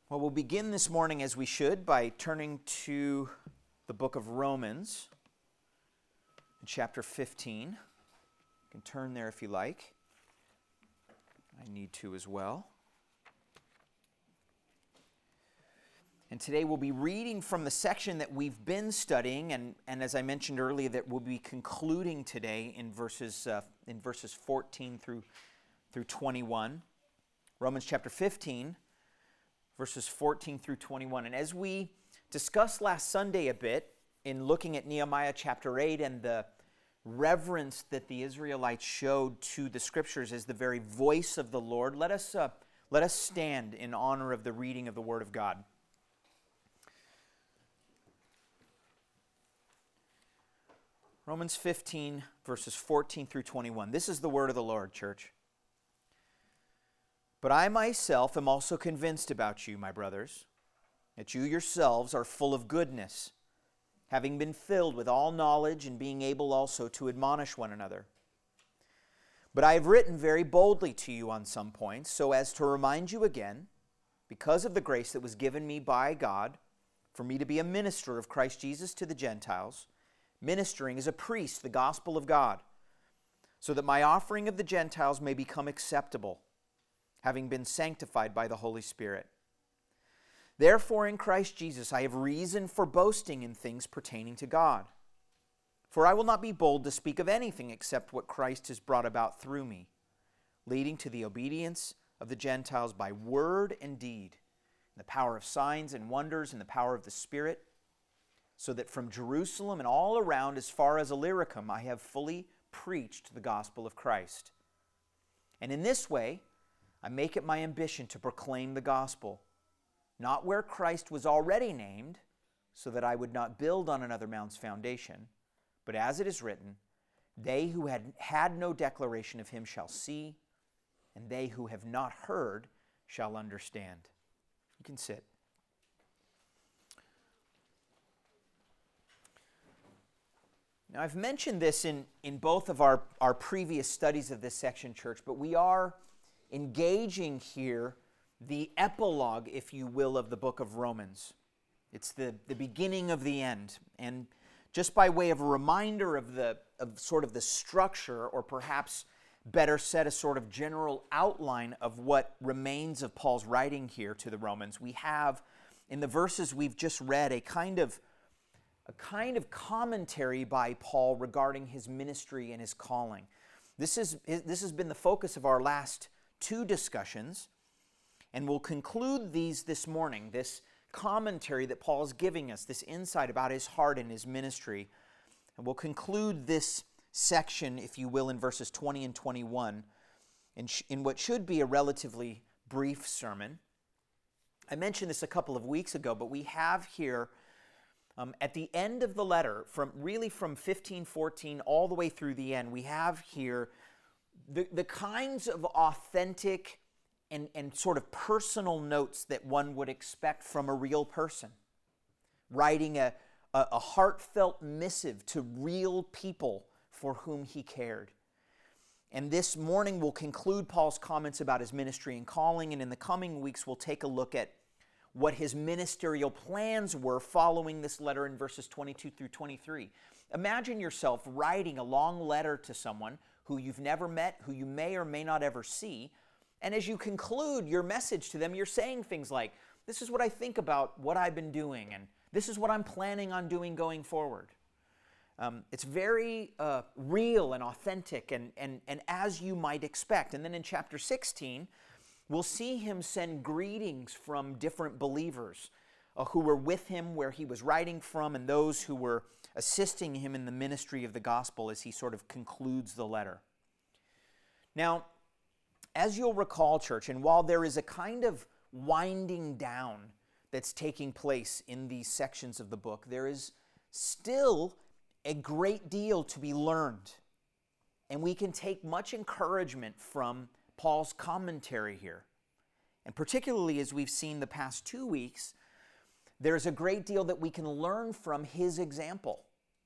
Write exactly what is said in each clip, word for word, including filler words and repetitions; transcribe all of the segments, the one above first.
Well, we'll begin this morning, as we should, by turning to the book of Romans, chapter fifteen. You can turn there if you like. I need to as well. And today we'll be reading from the section that we've been studying, and, and as I mentioned earlier, that we'll be concluding today in verses uh, in verses fourteen through through twenty-one. Romans chapter fifteen. Verses fourteen through twenty-one. And as we discussed last Sunday a bit in looking at Nehemiah chapter eight and the reverence that the Israelites showed to the Scriptures as the very voice of the Lord, let us, uh, let us stand in honor of the reading of the Word of God. Romans fifteen, verses fourteen through twenty-one. This is the word of the Lord, church. But I myself am also convinced about you, my brothers, that you yourselves are full of goodness, having been filled with all knowledge and being able also to admonish one another. But I have written very boldly to you on some points, so as to remind you again, because of the grace that was given me by God, for me to be a minister of Christ Jesus to the Gentiles, ministering as a priest the gospel of God, so that my offering of the Gentiles may become acceptable, having been sanctified by the Holy Spirit. Therefore, in Christ Jesus, I have reason for boasting in things pertaining to God. For I will not be bold to speak of anything except what Christ has brought about through me, leading to the obedience of the Gentiles by word and deed, in the power of signs and wonders, and the power of the Spirit, so that from Jerusalem and all around as far as Illyricum I have fully preached the gospel of Christ. And in this way, I make it my ambition to proclaim the gospel, not where Christ was already named, so that I would not build on another mount's foundation, but as it is written, they who had had no declaration of him shall see, and they who have not heard shall understand. You can sit. Now, I've mentioned this in, in both of our, our previous studies of this section, church, but we are engaging here the epilogue, if you will, of the book of Romans. It's the, the beginning of the end. And just by way of a reminder of the of sort of the structure, or perhaps better said, a sort of general outline of what remains of Paul's writing here to the Romans, we have in the verses we've just read a kind of a kind of commentary by Paul regarding his ministry and his calling. This is this has been the focus of our last two discussions, and we'll conclude these this morning, this commentary that Paul is giving us, this insight about his heart and his ministry. And we'll conclude this section, if you will, in verses twenty and twenty-one, in, sh- in what should be a relatively brief sermon. I mentioned this a couple of weeks ago, but we have here, um, at the end of the letter, from really from fifteen fourteen all the way through the end, we have here The, the kinds of authentic and, and sort of personal notes that one would expect from a real person. Writing a, a, a heartfelt missive to real people for whom he cared. And this morning we'll conclude Paul's comments about his ministry and calling, and in the coming weeks we'll take a look at what his ministerial plans were following this letter in verses twenty-two through twenty-three. Imagine yourself writing a long letter to someone who you've never met, who you may or may not ever see. And as you conclude your message to them, you're saying things like, this is what I think about what I've been doing, and this is what I'm planning on doing going forward. Um, it's very uh, real and authentic, and, and, and as you might expect. And then in chapter sixteen, we'll see him send greetings from different believers uh, who were with him where he was writing from, and those who were assisting him in the ministry of the gospel as he sort of concludes the letter. Now, as you'll recall, church, and while there is a kind of winding down that's taking place in these sections of the book, there is still a great deal to be learned. And we can take much encouragement from Paul's commentary here. And particularly as we've seen the past two weeks, there's a great deal that we can learn from his example.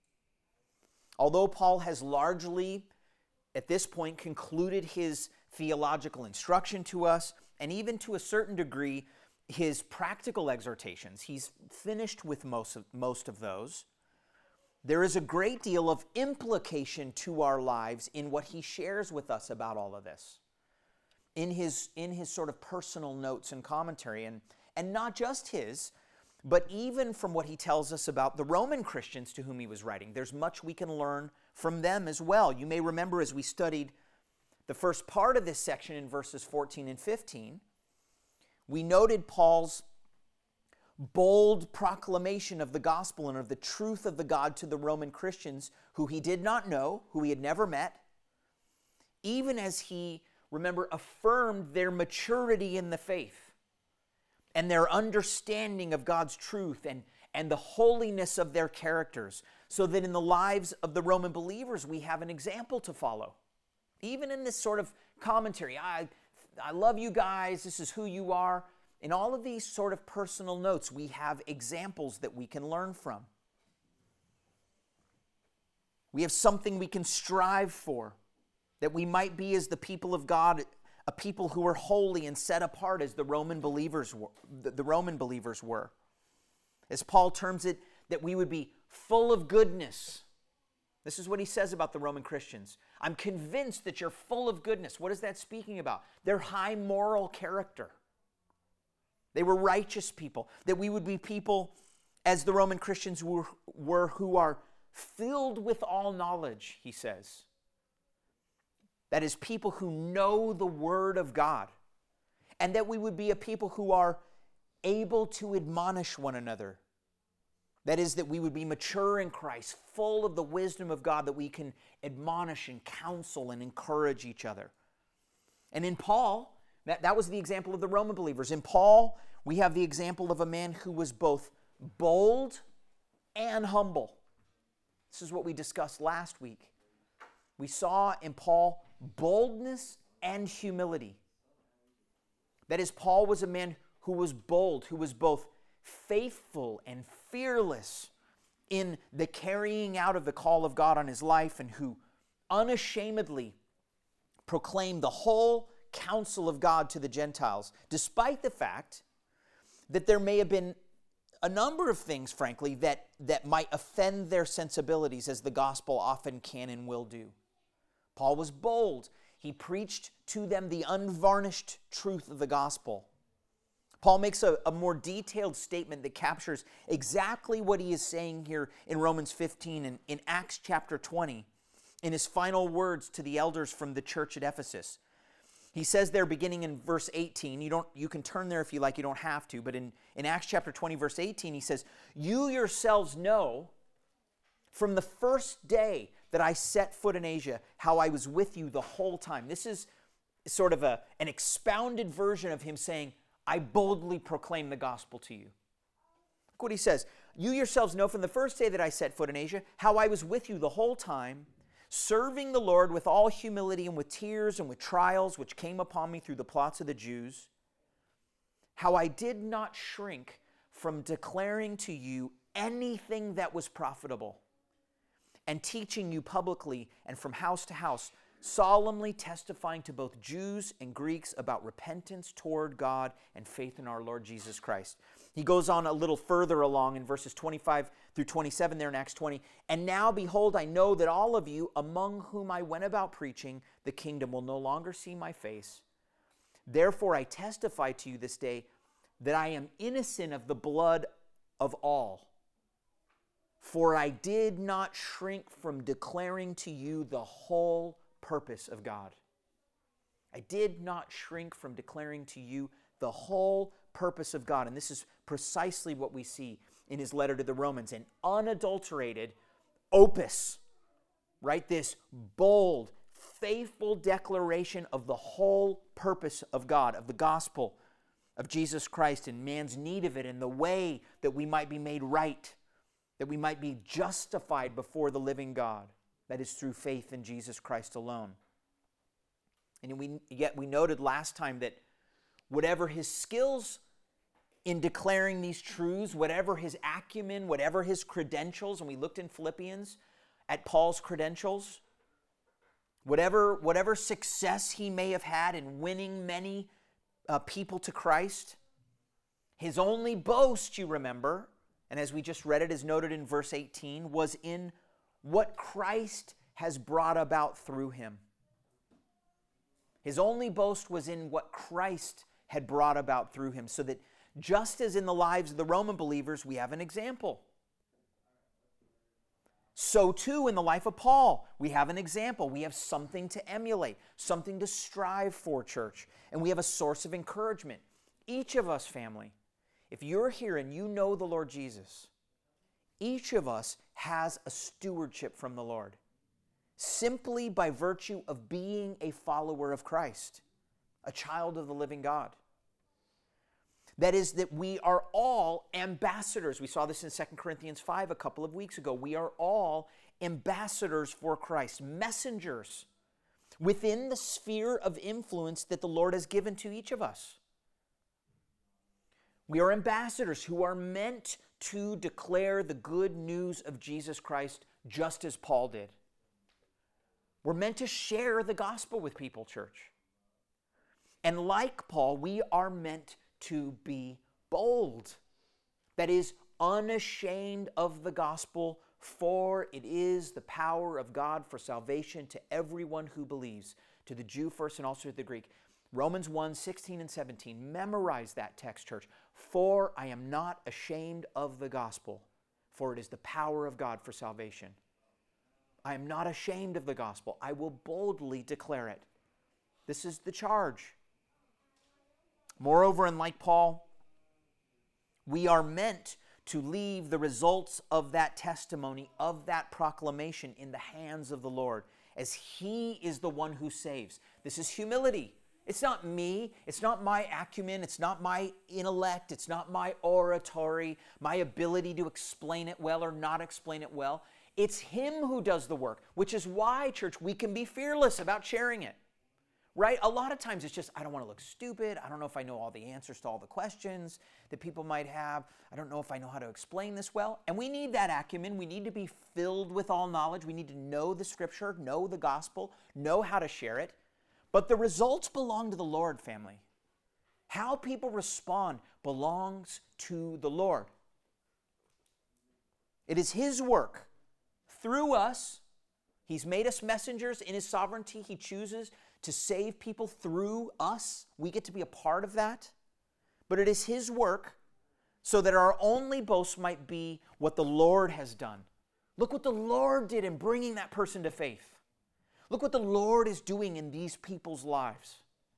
Although Paul has largely, at this point, concluded his theological instruction to us, and even to a certain degree his practical exhortations, he's finished with most of, most of those. There is a great deal of implication to our lives in what he shares with us about all of this, in his, in his sort of personal notes and commentary, and, and not just his, but even from what he tells us about the Roman Christians to whom he was writing. There's much we can learn from them as well. You may remember as we studied the first part of this section in verses fourteen and fifteen, we noted Paul's bold proclamation of the gospel and of the truth of the God to the Roman Christians who he did not know, who he had never met, even as he, remember, affirmed their maturity in the faith and their understanding of God's truth and, and the holiness of their characters, so that in the lives of the Roman believers we have an example to follow. Even in this sort of commentary, I, I love you guys, this is who you are. In all of these sort of personal notes, we have examples that we can learn from. We have something we can strive for, that we might be as the people of God, a people who are holy and set apart as the Roman believers were, the Roman believers were. As Paul terms it, that we would be full of goodness. This is what he says about the Roman Christians. I'm convinced that you're full of goodness. What is that speaking about? Their high moral character. They were righteous people. That we would be people, as the Roman Christians were, were who are filled with all knowledge, he says. That is, people who know the Word of God. And that we would be a people who are able to admonish one another. That is, that we would be mature in Christ, full of the wisdom of God, that we can admonish and counsel and encourage each other. And in Paul, that, that was the example of the Roman believers. In Paul, we have the example of a man who was both bold and humble. This is what we discussed last week. We saw in Paul boldness and humility. That is, Paul was a man who was bold, who was both faithful and fearless in the carrying out of the call of God on his life, and who unashamedly proclaimed the whole counsel of God to the Gentiles, despite the fact that there may have been a number of things, frankly, that, that might offend their sensibilities, as the gospel often can and will do. Paul was bold. He preached to them the unvarnished truth of the gospel. Paul makes a, a more detailed statement that captures exactly what he is saying here in Romans fifteen and in Acts chapter twenty, in his final words to the elders from the church at Ephesus. He says there, beginning in verse eighteen, you don't you can turn there if you like, you don't have to, but in, in Acts chapter twenty, verse eighteen, he says, "You yourselves know from the first day that I set foot in Asia, how I was with you the whole time." This is sort of a, an expounded version of him saying, I boldly proclaim the gospel to you. Look what he says. "You yourselves know from the first day that I set foot in Asia, how I was with you the whole time, serving the Lord with all humility and with tears and with trials which came upon me through the plots of the Jews, how I did not shrink from declaring to you anything that was profitable, and teaching you publicly and from house to house, solemnly testifying to both Jews and Greeks about repentance toward God and faith in our Lord Jesus Christ." He goes on a little further along in verses twenty-five through twenty-seven there in Acts twenty. "And now, behold, I know that all of you, among whom I went about preaching the kingdom, will no longer see my face. Therefore I testify to you this day that I am innocent of the blood of all. For I did not shrink from declaring to you the whole purpose of God." I did not shrink from declaring to you the whole purpose of God. And this is precisely what we see in his letter to the Romans, an unadulterated opus, right? This bold, faithful declaration of the whole purpose of God, of the gospel of Jesus Christ, and man's need of it, and the way that we might be made right, that we might be justified before the living God. That is through faith in Jesus Christ alone. And we, yet we noted last time that whatever his skills in declaring these truths, whatever his acumen, whatever his credentials, and we looked in Philippians at Paul's credentials, whatever, whatever success he may have had in winning many uh, people to Christ, His only boast, you remember, and as we just read it, is noted in verse eighteen, was in what Christ has brought about through him. His only boast was in what Christ had brought about through him, so that just as in the lives of the Roman believers, we have an example. So too in the life of Paul, we have an example. We have something to emulate, something to strive for, church. And we have a source of encouragement. Each of us, family, if you're here and you know the Lord Jesus, each of us has a stewardship from the Lord, simply by virtue of being a follower of Christ, a child of the living God. That is, that we are all ambassadors. We saw this in Second Corinthians five a couple of weeks ago. We are all ambassadors for Christ, messengers within the sphere of influence that the Lord has given to each of us. We are ambassadors who are meant to declare the good news of Jesus Christ just as Paul did. We're meant to share the gospel with people, church. And like Paul, we are meant to be bold. That is, unashamed of the gospel, for it is the power of God for salvation to everyone who believes, to the Jew first and also to the Greek. Romans one, sixteen and seventeen. Memorize that text, church. For I am not ashamed of the gospel, for it is the power of God for salvation. I am not ashamed of the gospel. I will boldly declare it. This is the charge. Moreover, and like Paul, we are meant to leave the results of that testimony, of that proclamation, in the hands of the Lord, as He is the one who saves. This is humility. It's not me. It's not my acumen. It's not my intellect. It's not my oratory, my ability to explain it well or not explain it well. It's Him who does the work, which is why, church, we can be fearless about sharing it. Right? A lot of times it's just, I don't want to look stupid. I don't know if I know all the answers to all the questions that people might have. I don't know if I know how to explain this well. And we need that acumen. We need to be filled with all knowledge. We need to know the Scripture, know the gospel, know how to share it. But the results belong to the Lord, family. How people respond belongs to the Lord. It is His work through us. He's made us messengers in His sovereignty. He chooses to save people through us. We get to be a part of that. But it is His work so that our only boast might be what the Lord has done. Look what the Lord did in bringing that person to faith. Look what the Lord is doing in these people's lives.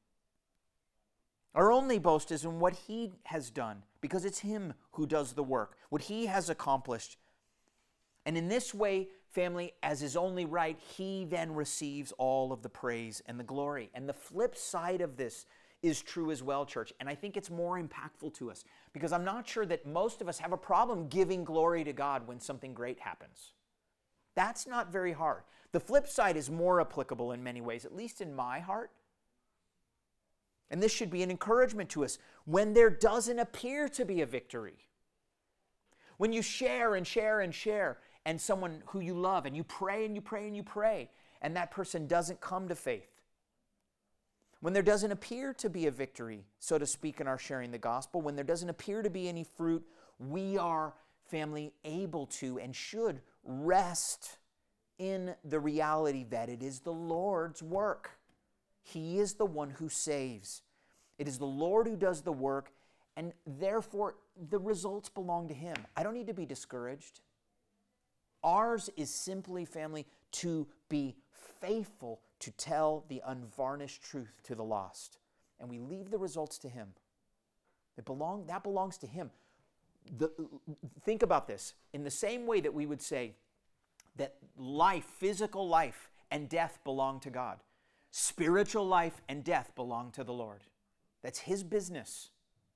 Our only boast is in what He has done, because it's Him who does the work, what He has accomplished. And in this way, family, as is only right, He then receives all of the praise and the glory. And the flip side of this is true as well, church. And I think it's more impactful to us, because I'm not sure that most of us have a problem giving glory to God when something great happens. That's not very hard. The flip side is more applicable in many ways, at least in my heart. And this should be an encouragement to us when there doesn't appear to be a victory. When you share and share and share, and someone who you love, and you pray and you pray and you pray, and that person doesn't come to faith. When there doesn't appear to be a victory, so to speak, in our sharing the gospel, when there doesn't appear to be any fruit, we are, family, able to and should rest in the reality that it is the Lord's work. He is the one who saves. It is the Lord who does the work, and therefore the results belong to Him. I don't need to be discouraged. Ours is simply, family, to be faithful to tell the unvarnished truth to the lost. And we leave the results to Him. It belong, that belongs to Him. The, think about this. In the same way that we would say that life, physical life, and death belong to God, spiritual life and death belong to the Lord. That's His business.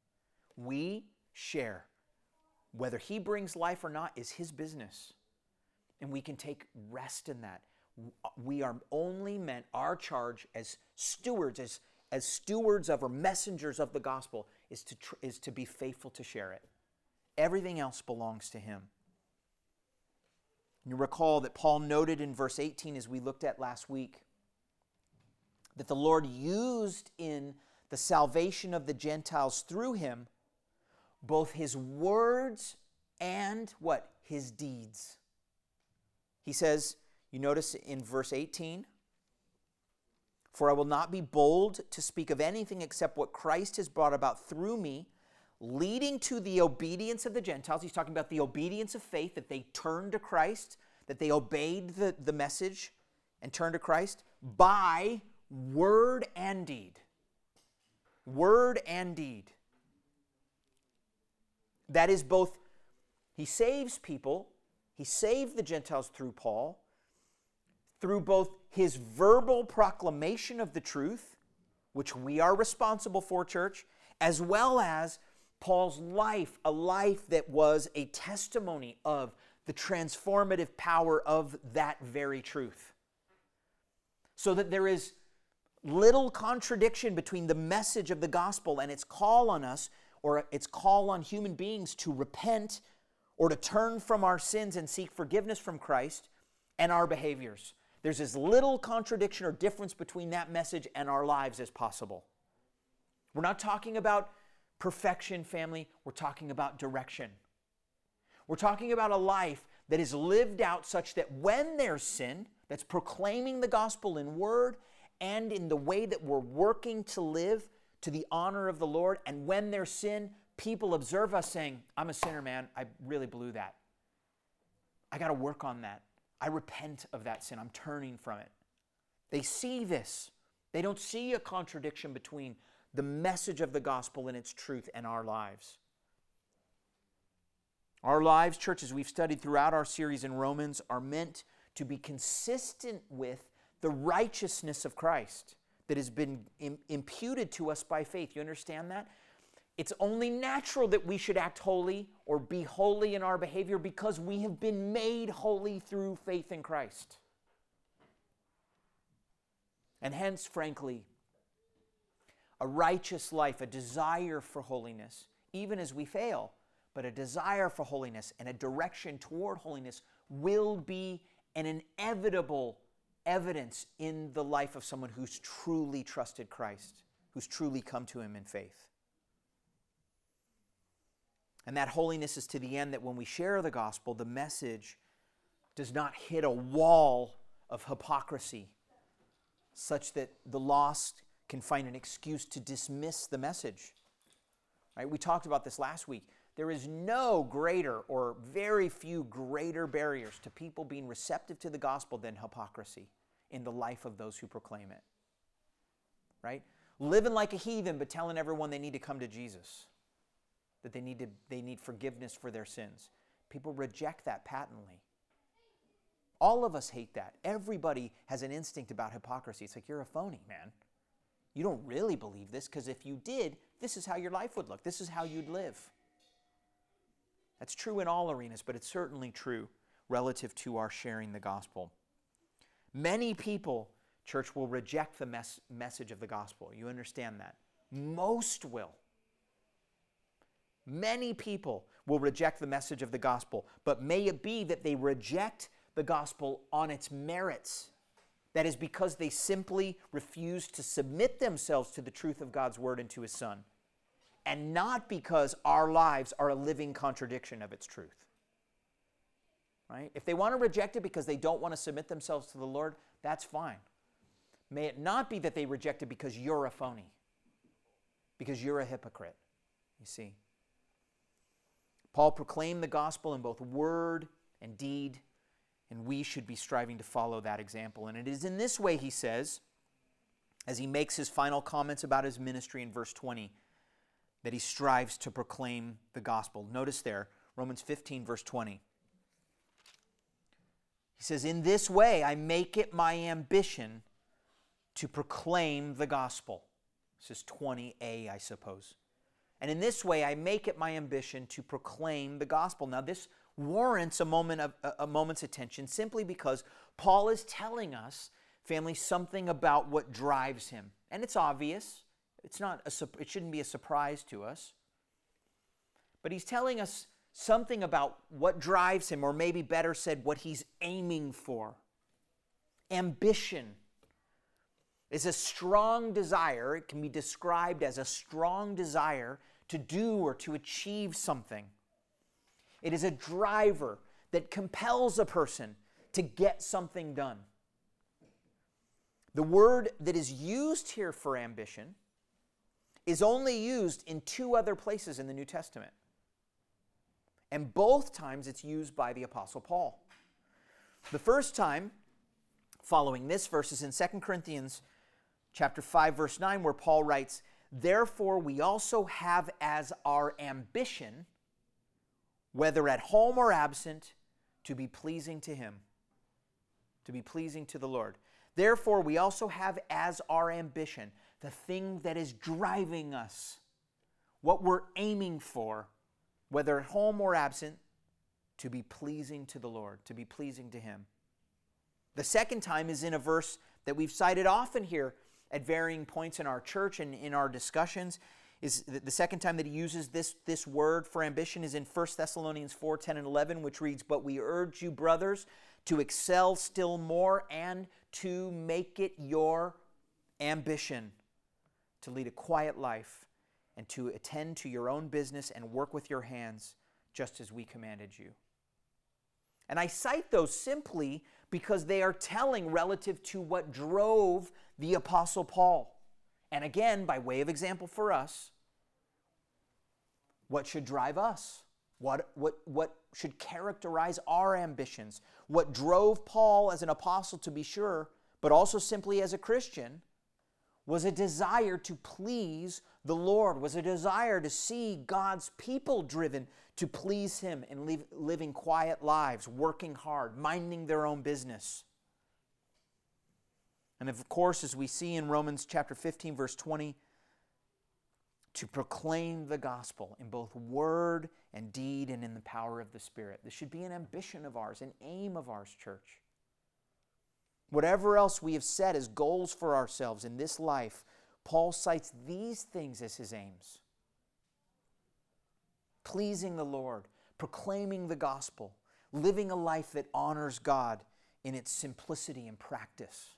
We share. Whether He brings life or not is His business. And we can take rest in that. We are only meant, our charge as stewards, as, as stewards of or messengers of the gospel, is to, tr- is to be faithful to share it. Everything else belongs to Him. You recall that Paul noted in verse eighteen, as we looked at last week, that the Lord used in the salvation of the Gentiles through Him both his words and what? His deeds. He says, you notice in verse eighteen, "For I will not be bold to speak of anything except what Christ has brought about through me, leading to the obedience of the Gentiles." He's talking about the obedience of faith, that they turned to Christ, that they obeyed the, the message and turned to Christ by word and deed. Word and deed. That is both, he saves people, he saved the Gentiles through Paul, through both his verbal proclamation of the truth, which we are responsible for, church, as well as Paul's life, a life that was a testimony of the transformative power of that very truth. So that there is little contradiction between the message of the gospel and its call on us, or its call on human beings to repent or to turn from our sins and seek forgiveness from Christ, and our behaviors. There's as little contradiction or difference between that message and our lives as possible. We're not talking about perfection, family. We're talking about direction. We're talking about a life that is lived out such that when there's sin, that's proclaiming the gospel in word and in the way that we're working to live to the honor of the Lord, and when there's sin, people observe us saying, "I'm a sinner, man. I really blew that. I got to work on that. I repent of that sin. I'm turning from it." They see this. They don't see a contradiction between the message of the gospel and its truth and our lives. Our lives, church, as we've studied throughout our series in Romans, are meant to be consistent with the righteousness of Christ that has been im- imputed to us by faith. You understand that? It's only natural that we should act holy or be holy in our behavior because we have been made holy through faith in Christ. And hence, frankly, a righteous life, a desire for holiness, even as we fail, but a desire for holiness and a direction toward holiness will be an inevitable evidence in the life of someone who's truly trusted Christ, who's truly come to him in faith. And that holiness is to the end that when we share the gospel, the message does not hit a wall of hypocrisy such that the lost can find an excuse to dismiss the message. Right? We talked about this last week. There is no greater or very few greater barriers to people being receptive to the gospel than hypocrisy in the life of those who proclaim it. Right? Living like a heathen but telling everyone they need to come to Jesus, that they need to they need forgiveness for their sins. People reject that patently. All of us hate that. Everybody has an instinct about hypocrisy. It's like, you're a phony, man. You don't really believe this, because if you did, this is how your life would look. This is how you'd live. That's true in all arenas, but it's certainly true relative to our sharing the gospel. Many people, church, will reject the mes- message of the gospel. You understand that? Most will. Many people will reject the message of the gospel, but may it be that they reject the gospel on its merits. That is because they simply refuse to submit themselves to the truth of God's word and to his Son, and not because our lives are a living contradiction of its truth. Right? If they want to reject it because they don't want to submit themselves to the Lord, that's fine. May it not be that they reject it because you're a phony, because you're a hypocrite. You see? Paul proclaimed the gospel in both word and deed, and we should be striving to follow that example. And it is in this way, he says, as he makes his final comments about his ministry in verse twenty, that he strives to proclaim the gospel. Notice there, Romans fifteen, verse twenty. He says, "In this way I make it my ambition to proclaim the gospel." This is twenty a, I suppose. "And in this way I make it my ambition to proclaim the gospel." Now this warrants a moment of a moment's attention simply because Paul is telling us, family, something about what drives him. And it's obvious. It's not a, it shouldn't be a surprise to us. But he's telling us something about what drives him, or maybe better said, what he's aiming for. Ambition is a strong desire. It can be described as a strong desire to do or to achieve something. It is a driver that compels a person to get something done. The word that is used here for ambition is only used in two other places in the New Testament. And both times it's used by the Apostle Paul. The first time, following this verse, is in Second Corinthians chapter five, verse nine, where Paul writes, "Therefore we also have as our ambition, whether at home or absent, to be pleasing to Him," to be pleasing to the Lord. Therefore we also have as our ambition, the thing that is driving us, what we're aiming for, whether at home or absent, to be pleasing to the Lord, to be pleasing to Him. The second time is in a verse that we've cited often here at varying points in our church and in our discussions. Is the second time that he uses this, this word for ambition is in First Thessalonians four, ten and eleven, which reads, "But we urge you, brothers, to excel still more and to make it your ambition to lead a quiet life and to attend to your own business and work with your hands, just as we commanded you." And I cite those simply because they are telling relative to what drove the Apostle Paul. And again, by way of example for us, what should drive us? What, what, what should characterize our ambitions? What drove Paul as an apostle, to be sure, but also simply as a Christian, was a desire to please the Lord, was a desire to see God's people driven to please Him and live, living quiet lives, working hard, minding their own business. And of course, as we see in Romans chapter fifteen, verse twenty, to proclaim the gospel in both word and deed and in the power of the Spirit. This should be an ambition of ours, an aim of ours, church. Whatever else we have set as goals for ourselves in this life, Paul cites these things as his aims. Pleasing the Lord, proclaiming the gospel, living a life that honors God in its simplicity and practice.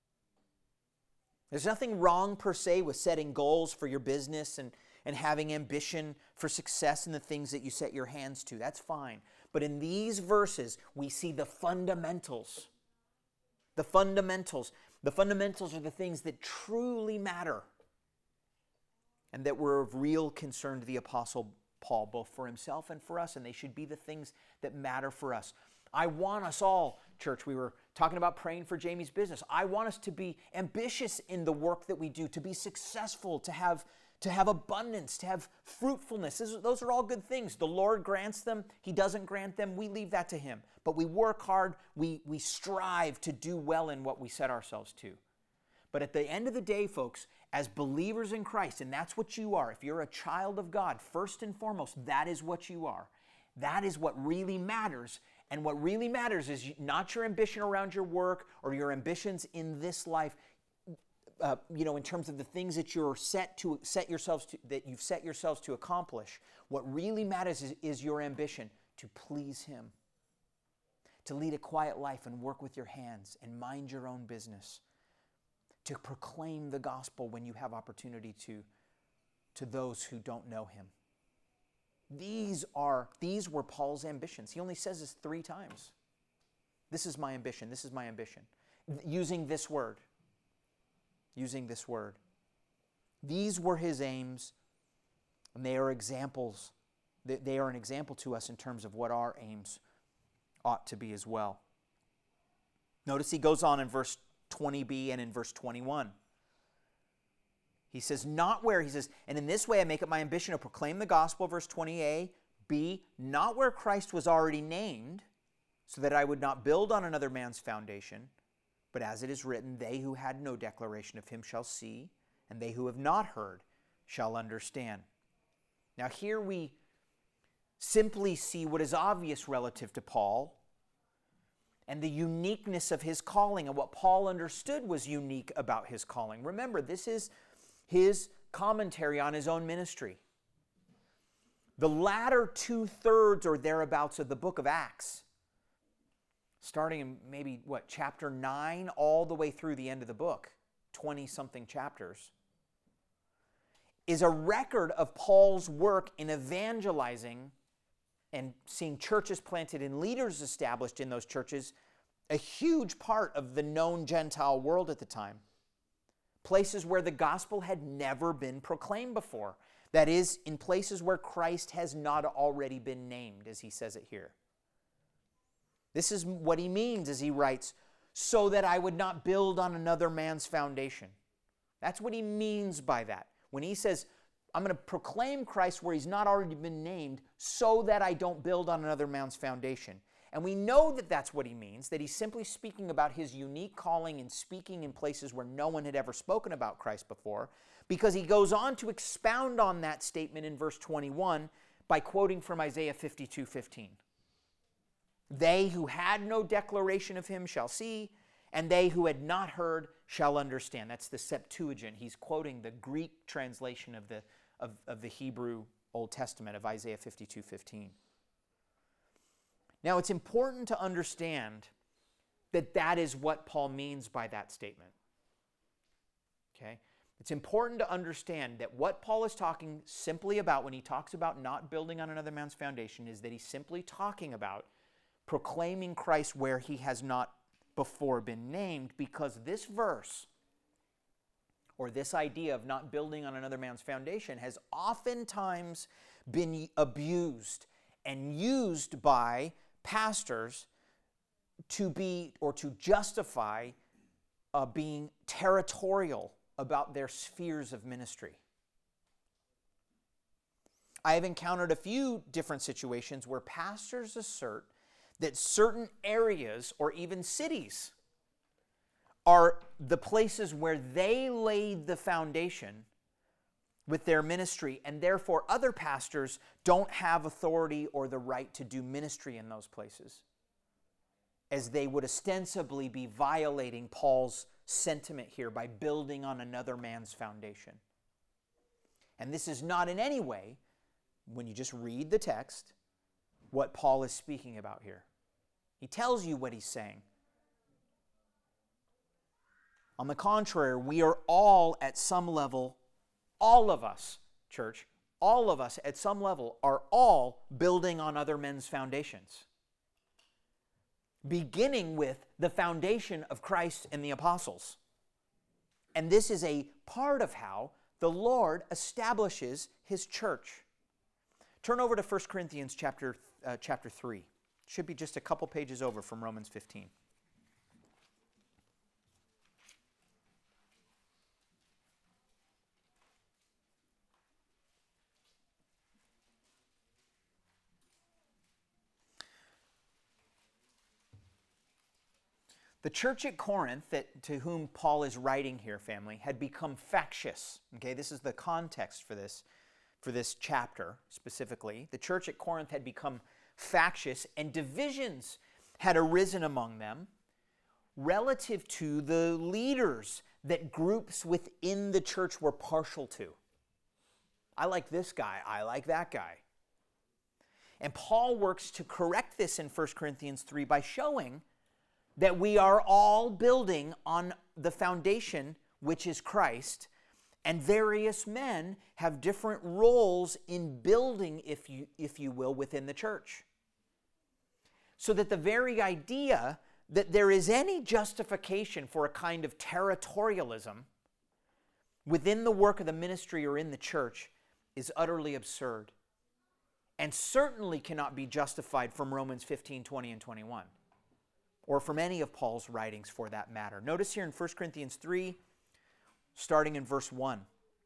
There's nothing wrong per se with setting goals for your business and, and having ambition for success in the things that you set your hands to. That's fine. But in these verses, we see the fundamentals. The fundamentals. The fundamentals are the things that truly matter and that were of real concern to the Apostle Paul, both for himself and for us, and they should be the things that matter for us. I want us all, church, we were talking about praying for Jamie's business. I want us to be ambitious in the work that we do, to be successful, to have, to have abundance, to have fruitfulness. Those, those are all good things. The Lord grants them. He doesn't grant them. We leave that to Him. But we work hard. We, we strive to do well in what we set ourselves to. But at the end of the day, folks, as believers in Christ, and that's what you are, if you're a child of God, first and foremost, that is what you are. That is what really matters. And what really matters is not your ambition around your work or your ambitions in this life, uh, you know, in terms of the things that you're set to set yourselves to, that you've set yourselves to accomplish. What really matters is, is your ambition to please Him, to lead a quiet life and work with your hands and mind your own business, to proclaim the gospel when you have opportunity to, to those who don't know Him. These are, these were Paul's ambitions. He only says this three times. This is my ambition. This is my ambition. Using this word. Using this word. These were his aims, and they are examples. They are an example to us in terms of what our aims ought to be as well. Notice he goes on in verse twenty b and in verse twenty-one. He says, not where, he says, and in this way I make it my ambition to proclaim the gospel, verse twenty a, b, not where Christ was already named, so that I would not build on another man's foundation, but as it is written, they who had no declaration of Him shall see, and they who have not heard shall understand. Now here we simply see what is obvious relative to Paul and the uniqueness of his calling, and what Paul understood was unique about his calling. Remember, this is his commentary on his own ministry. The latter two-thirds or thereabouts of the book of Acts, starting in maybe, what, chapter nine, all the way through the end of the book, twenty-something chapters, is a record of Paul's work in evangelizing and seeing churches planted and leaders established in those churches, a huge part of the known Gentile world at the time. Places where the gospel had never been proclaimed before. That is, in places where Christ has not already been named, as he says it here. This is what he means as he writes, so that I would not build on another man's foundation. That's what he means by that. When he says, I'm going to proclaim Christ where he's not already been named so that I don't build on another man's foundation. And we know that that's what he means, that he's simply speaking about his unique calling and speaking in places where no one had ever spoken about Christ before, because he goes on to expound on that statement in verse twenty-one by quoting from Isaiah fifty-two fifteen. They who had no declaration of him shall see, and they who had not heard shall understand. That's the Septuagint. He's quoting the Greek translation of the, of, of the Hebrew Old Testament of Isaiah fifty-two fifteen. Now, it's important to understand that that is what Paul means by that statement. Okay? It's important to understand that what Paul is talking simply about when he talks about not building on another man's foundation is that he's simply talking about proclaiming Christ where he has not before been named, because this verse, or this idea of not building on another man's foundation, has oftentimes been abused and used by pastors to be, or to justify uh, being territorial about their spheres of ministry. I have encountered a few different situations where pastors assert that certain areas or even cities are the places where they laid the foundation with their ministry, and therefore other pastors don't have authority or the right to do ministry in those places, as they would ostensibly be violating Paul's sentiment here by building on another man's foundation. And this is not in any way, when you just read the text, what Paul is speaking about here. He tells you what he's saying. On the contrary, we are all at some level, all of us, church, all of us at some level are all building on other men's foundations. Beginning with the foundation of Christ and the apostles. And this is a part of how the Lord establishes his church. Turn over to First Corinthians chapter, uh, chapter three. It should be just a couple pages over from Romans fifteen. The church at Corinth, that, to whom Paul is writing here, family, had become factious. Okay, this is the context for this, for this chapter specifically. The church at Corinth had become factious, and divisions had arisen among them relative to the leaders that groups within the church were partial to. I like this guy, I like that guy. And Paul works to correct this in First Corinthians three by showing that we are all building on the foundation, which is Christ, and various men have different roles in building, if you, if you will, within the church. So that the very idea that there is any justification for a kind of territorialism within the work of the ministry or in the church is utterly absurd, and certainly cannot be justified from Romans fifteen, twenty, and twenty-one. Or from any of Paul's writings for that matter. Notice here in First Corinthians three, starting in verse one.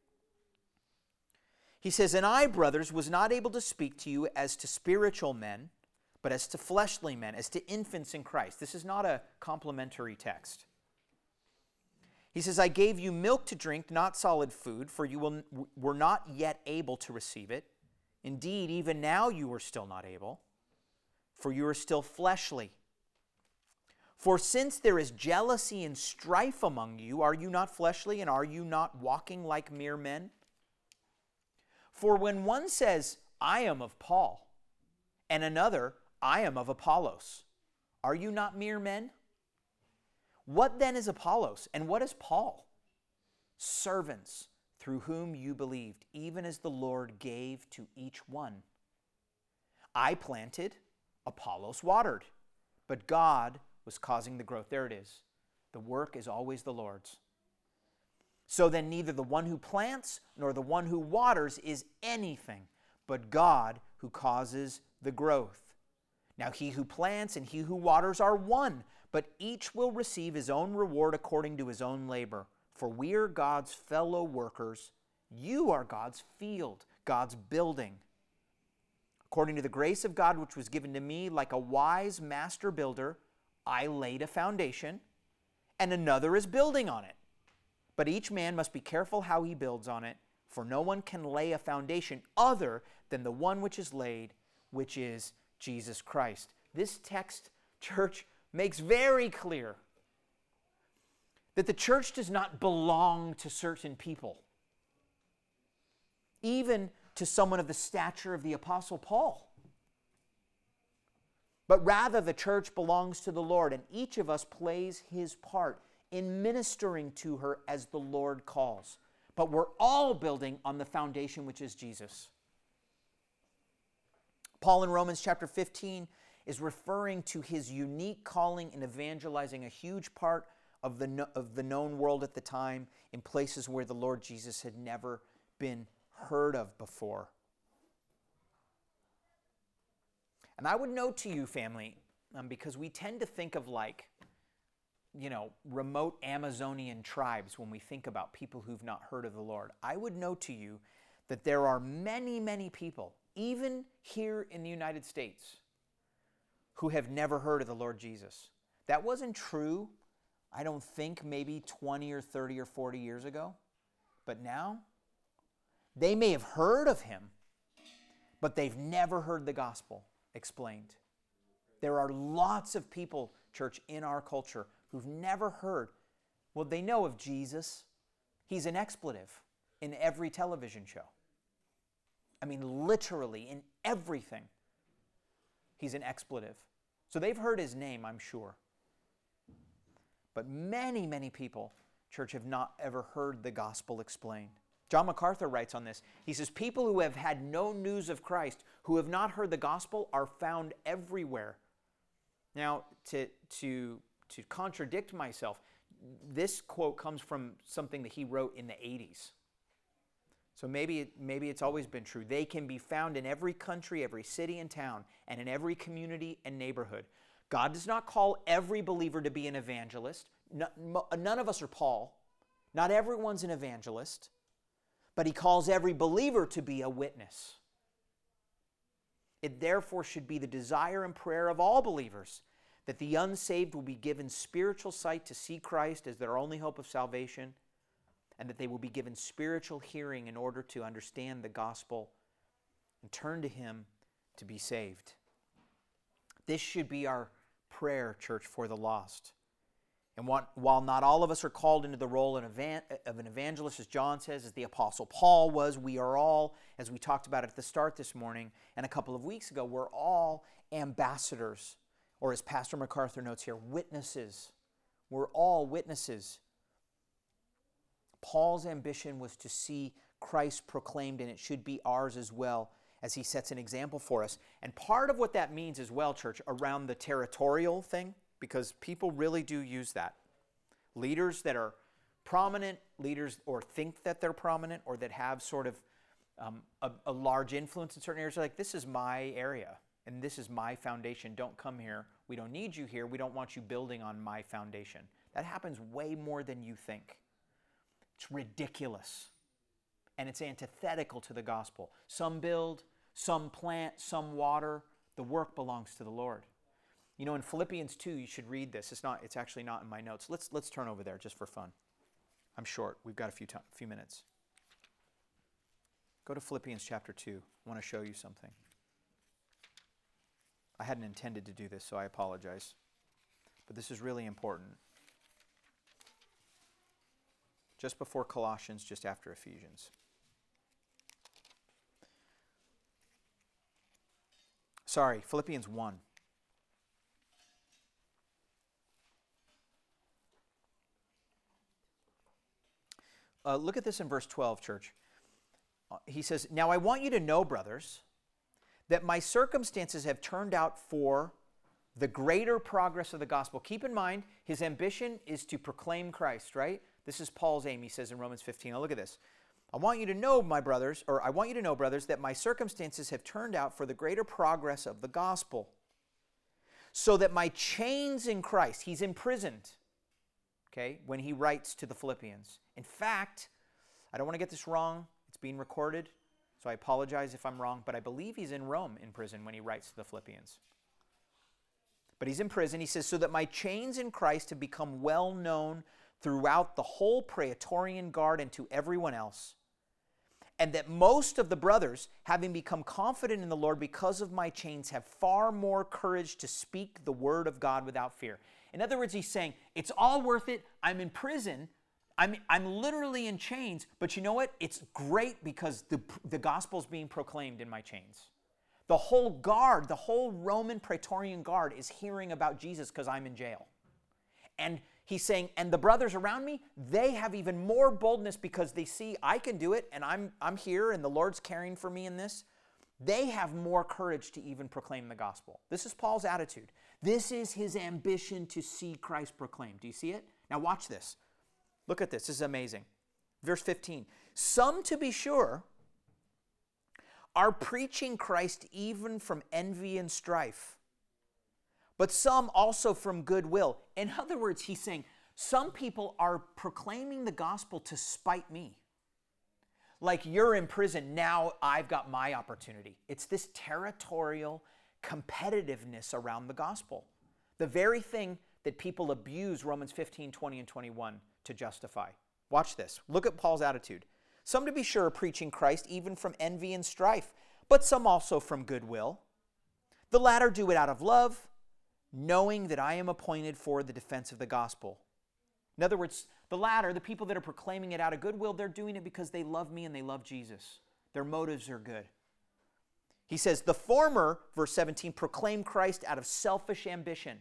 He says, "And I, brothers, was not able to speak to you as to spiritual men, but as to fleshly men, as to infants in Christ." This is not a complimentary text. He says, "I gave you milk to drink, not solid food, for you will, were not yet able to receive it. Indeed, even now you are still not able, for you are still fleshly. For since there is jealousy and strife among you, are you not fleshly, and are you not walking like mere men? For when one says, 'I am of Paul,' and another, 'I am of Apollos,' are you not mere men? What then is Apollos, and what is Paul? Servants through whom you believed, even as the Lord gave to each one. I planted, Apollos watered, but God was causing the growth. There it is. The work is always the Lord's. So then neither the one who plants nor the one who waters is anything, but God who causes the growth. Now he who plants and he who waters are one, but each will receive his own reward according to his own labor. For we are God's fellow workers. You are God's field, God's building. According to the grace of God which was given to me, like a wise master builder, I laid a foundation, and another is building on it. But each man must be careful how he builds on it, for no one can lay a foundation other than the one which is laid, which is Jesus Christ. This text, church, makes very clear that the church does not belong to certain people, even to someone of the stature of the Apostle Paul. But rather the church belongs to the Lord, and each of us plays his part in ministering to her as the Lord calls. But we're all building on the foundation which is Jesus. Paul in Romans chapter fifteen is referring to his unique calling in evangelizing a huge part of the, of the known world at the time in places where the Lord Jesus had never been heard of before. And I would note to you, family, um, because we tend to think of like, you know, remote Amazonian tribes when we think about people who've not heard of the Lord. I would note to you that there are many, many people, even here in the United States, who have never heard of the Lord Jesus. That wasn't true, I don't think, maybe twenty or thirty or forty years ago. But now, they may have heard of him, but they've never heard the gospel explained. There are lots of people, church, in our culture who've never heard. Well, they know of Jesus. He's an expletive in every television show. I mean, literally in everything, he's an expletive. So they've heard his name, I'm sure. But many, many people, church, have not ever heard the gospel explained. John MacArthur writes on this. He says, people who have had no news of Christ, who have not heard the gospel, are found everywhere. Now, to, to, to contradict myself, this quote comes from something that he wrote in the eighties. So maybe, maybe it's always been true. They can be found in every country, every city and town, and in every community and neighborhood. God does not call every believer to be an evangelist. None of us are Paul. Not everyone's an evangelist. But he calls every believer to be a witness. It therefore should be the desire and prayer of all believers that the unsaved will be given spiritual sight to see Christ as their only hope of salvation, and that they will be given spiritual hearing in order to understand the gospel and turn to him to be saved. This should be our prayer, church, for the lost. And while not all of us are called into the role of an evangelist, as John says, as the Apostle Paul was, we are all, as we talked about at the start this morning and a couple of weeks ago, we're all ambassadors, or as Pastor MacArthur notes here, witnesses. We're all witnesses. Paul's ambition was to see Christ proclaimed, and it should be ours as well, as he sets an example for us. And part of what that means as well, church, around the territorial thing, because people really do use that. Leaders that are prominent, leaders or think that they're prominent, or that have sort of um, a, a large influence in certain areas, are like, this is my area, and this is my foundation. Don't come here. We don't need you here. We don't want you building on my foundation. That happens way more than you think. It's ridiculous. And it's antithetical to the gospel. Some build, some plant, some water. The work belongs to the Lord. You know, in Philippians two, you should read this. It's not. It's actually not in my notes. Let's let's turn over there just for fun. I'm short. We've got a few time, few minutes. Go to Philippians chapter two. I want to show you something. I hadn't intended to do this, so I apologize. But this is really important. Just before Colossians, just after Ephesians. Sorry, Philippians one. Uh, look at this in verse twelve, church. Uh, he says, "Now I want you to know, brothers, that my circumstances have turned out for the greater progress of the gospel." Keep in mind, his ambition is to proclaim Christ, right? This is Paul's aim, he says in Romans fifteen. Now look at this. "I want you to know, my brothers, or I want you to know, brothers, that my circumstances have turned out for the greater progress of the gospel, so that my chains in Christ," he's imprisoned, okay, when he writes to the Philippians. In fact, I don't want to get this wrong. It's being recorded, so I apologize if I'm wrong, but I believe he's in Rome in prison when he writes to the Philippians. But he's in prison. He says, "So that my chains in Christ have become well known throughout the whole Praetorian Guard and to everyone else, and that most of the brothers, having become confident in the Lord because of my chains, have far more courage to speak the word of God without fear." In other words, he's saying, it's all worth it. I'm in prison. I'm, I'm literally in chains. But you know what? It's great because the, the gospel's being proclaimed in my chains. The whole guard, the whole Roman Praetorian Guard is hearing about Jesus because I'm in jail. And he's saying, and the brothers around me, they have even more boldness because they see I can do it and I'm, I'm here and the Lord's caring for me in this. They have more courage to even proclaim the gospel. This is Paul's attitude. This is his ambition to see Christ proclaimed. Do you see it? Now watch this. Look at this. This is amazing. Verse fifteen. "Some, to be sure, are preaching Christ even from envy and strife, but some also from goodwill." In other words, he's saying, some people are proclaiming the gospel to spite me. Like, you're in prison, now I've got my opportunity. It's this territorial competitiveness around the gospel. The very thing that people abuse Romans fifteen, twenty, and twenty-one to justify. Watch this. Look at Paul's attitude. "Some, to be sure, are preaching Christ even from envy and strife, but some also from goodwill. The latter do it out of love, knowing that I am appointed for the defense of the gospel." In other words, the latter, the people that are proclaiming it out of goodwill, they're doing it because they love me and they love Jesus. Their motives are good. He says, "The former," verse seventeen, "proclaim Christ out of selfish ambition,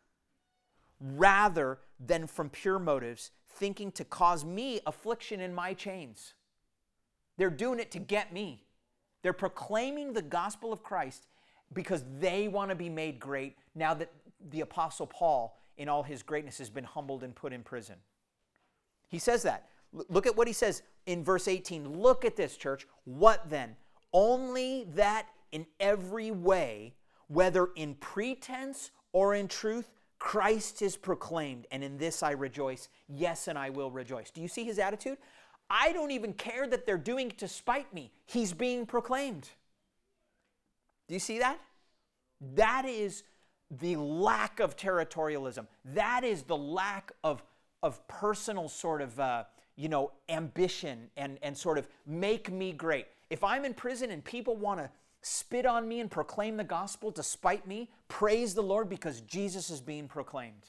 rather than from pure motives, thinking to cause me affliction in my chains." They're doing it to get me. They're proclaiming the gospel of Christ because they want to be made great now that the Apostle Paul, in all his greatness, has been humbled and put in prison. He says that. L- look at what he says in verse eighteen. Look at this, church. "What then? Only that in every way, whether in pretense or in truth, Christ is proclaimed, and in this I rejoice. Yes, and I will rejoice." Do you see his attitude? I don't even care that they're doing it to spite me. He's being proclaimed. Do you see that? That is the lack of territorialism. That is the lack of, of personal sort of, uh, you know, ambition and, and sort of make me great. If I'm in prison and people want to spit on me and proclaim the gospel to spite me, praise the Lord because Jesus is being proclaimed.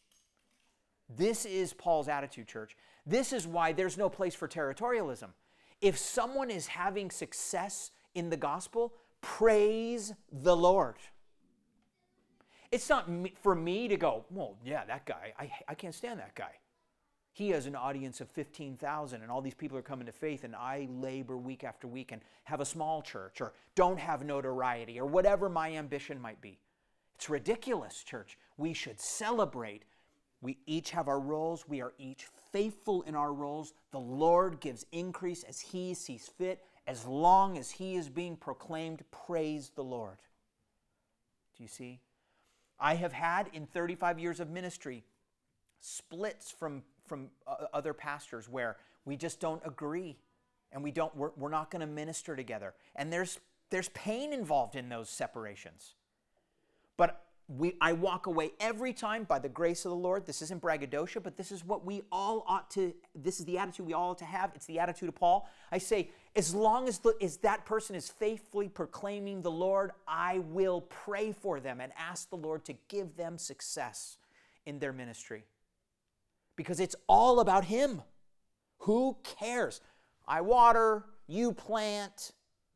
This is Paul's attitude, church. This is why there's no place for territorialism. If someone is having success in the gospel, praise the Lord. It's not for me to go, well, yeah, that guy, I, I can't stand that guy. He has an audience of fifteen thousand and all these people are coming to faith and I labor week after week and have a small church or don't have notoriety or whatever my ambition might be. It's ridiculous, church. We should celebrate. We each have our roles. We are each faithful in our roles. The Lord gives increase as He sees fit. As long as He is being proclaimed, praise the Lord. Do you see? I have had in thirty-five years of ministry splits from, from uh, other pastors where we just don't agree and we don't, we're, we're not going to minister together. And there's, there's pain involved in those separations. But we, I walk away every time by the grace of the Lord. This isn't braggadocio, but this is what we all ought to, this is the attitude we all ought to have. It's the attitude of Paul. I say, as long as, the, as that person is faithfully proclaiming the Lord, I will pray for them and ask the Lord to give them success in their ministry. Because it's all about Him. Who cares? I water, you plant.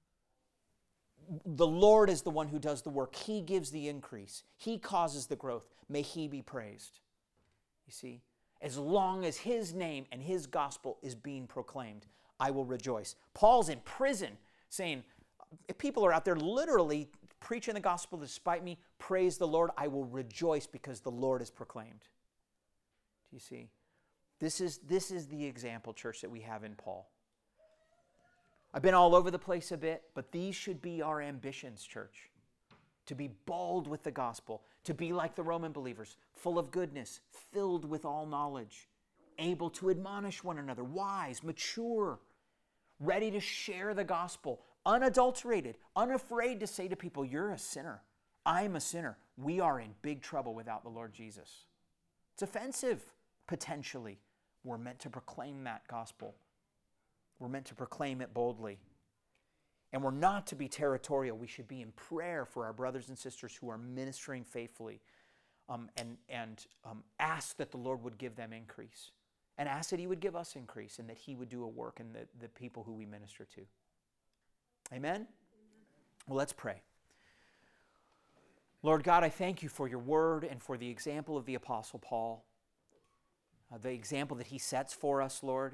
The Lord is the one who does the work. He gives the increase. He causes the growth. May He be praised. You see? As long as his name and his gospel is being proclaimed, I will rejoice. Paul's in prison saying, if people are out there literally preaching the gospel despite me, praise the Lord, I will rejoice because the Lord is proclaimed. Do you see? This is, this is the example, church, that we have in Paul. I've been all over the place a bit, but these should be our ambitions, church. To be bold with the gospel, to be like the Roman believers, full of goodness, filled with all knowledge, able to admonish one another, wise, mature, ready to share the gospel, unadulterated, unafraid to say to people, you're a sinner. I'm a sinner. We are in big trouble without the Lord Jesus. It's offensive, potentially. We're meant to proclaim that gospel. We're meant to proclaim it boldly. And we're not to be territorial. We should be in prayer for our brothers and sisters who are ministering faithfully, um, and, and um, ask that the Lord would give them increase. And ask that he would give us increase and that he would do a work in the, the people who we minister to. Amen? Well, let's pray. Lord God, I thank you for your word and for the example of the Apostle Paul, uh, the example that he sets for us, Lord.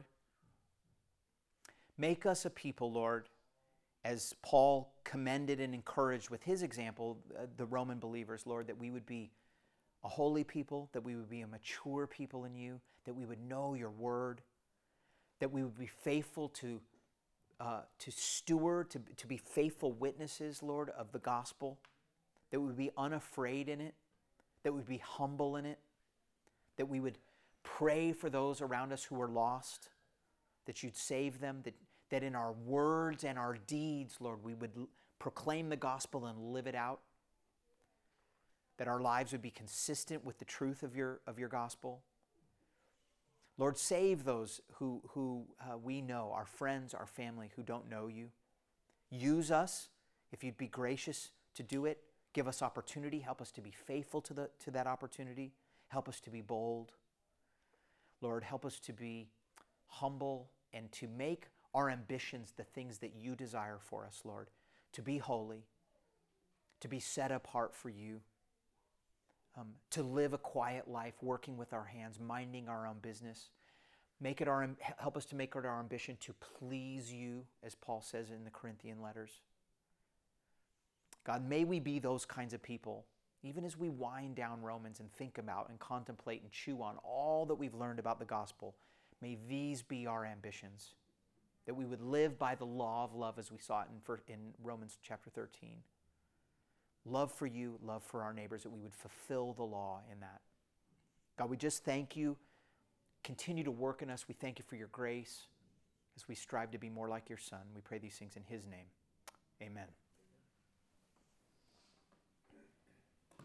Make us a people, Lord, as Paul commended and encouraged with his example, uh, the Roman believers, Lord, that we would be a holy people, that we would be a mature people in you, that we would know your word, that we would be faithful to uh, to steward, to, to be faithful witnesses, Lord, of the gospel, that we would be unafraid in it, that we would be humble in it, that we would pray for those around us who are lost, that you'd save them, that, that in our words and our deeds, Lord, we would l- proclaim the gospel and live it out, that our lives would be consistent with the truth of your, of your gospel. Lord, save those who, who uh, we know, our friends, our family, who don't know you. Use us, if you'd be gracious to do it. Give us opportunity. Help us to be faithful to, the, to that opportunity. Help us to be bold. Lord, help us to be humble and to make our ambitions the things that you desire for us, Lord. To be holy, to be set apart for you, um, to live a quiet life, working with our hands, minding our own business. Make it our, help us to make it our ambition to please you, as Paul says in the Corinthian letters. God, may we be those kinds of people, even as we wind down Romans and think about and contemplate and chew on all that we've learned about the gospel. May these be our ambitions, that we would live by the law of love as we saw it in, in Romans chapter thirteen. Love for you, love for our neighbors, that we would fulfill the law in that. God, we just thank you. Continue to work in us. We thank you for your grace as we strive to be more like your Son. We pray these things in his name. Amen.